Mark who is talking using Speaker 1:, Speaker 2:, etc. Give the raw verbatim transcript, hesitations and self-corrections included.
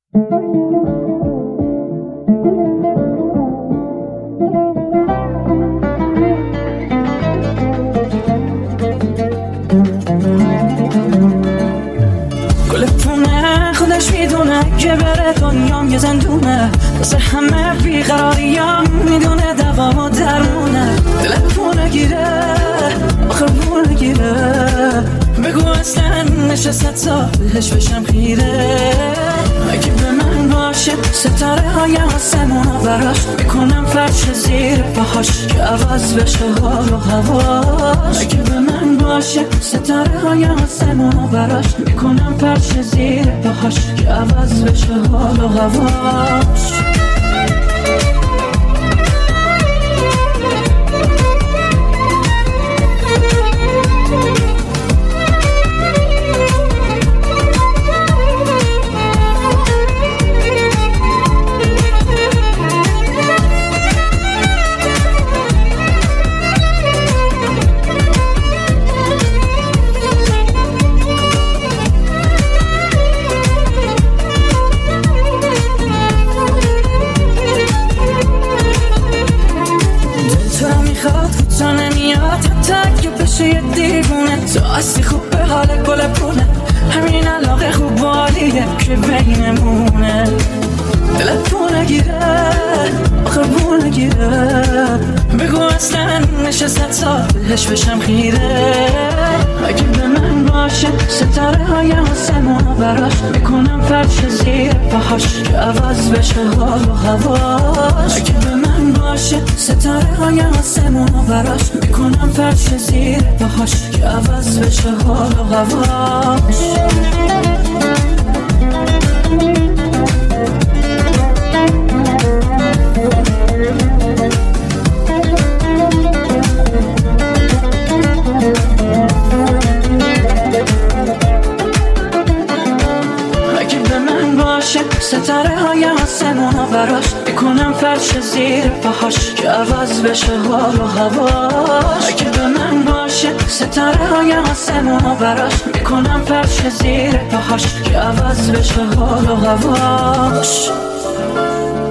Speaker 1: خودش میدونه که بره دنیام یه زندونه، واسه همه بیقراریام میدونه دوام و درمونه. دلم پول نگیره آخر پول نگیره، بگو اصلا نشست سالش بشم خیره. اگه به من باشه ستاره های آسمون براش میکنم فرش زیر پاهاش که عوض بشه حال و هواش. اگه به من باشه ستاره های آسمون براش میکنم فرش زیر پاهاش که عوض بشه حال و هواش. تا نمیاد حتی که بشه یه دیوونه، تو هستی خوب به حال گل پونه، همین علاقه خوب بالیه که بینمونه. دلت پول نگیره آخر پول نگیره، بگو اصلا نشست سالش بشم خیره. اگه به من باشه ستاره های آسمون براش میکنم فرش زیر پاهاش که عوض بشه حال و هواش. اگه به من باشه ستاره های آسمون براش میکنم فرش زیر پاهاش که عوض بشه حال و هواش. ستاره های آسمون براش میکنم فرش زیر پاهاش که عوض بشه حال و هواش. اگه به من باشه ستاره های آسمون براش میکنم فرش زیر پاهاش که عوض بشه حال و هواش.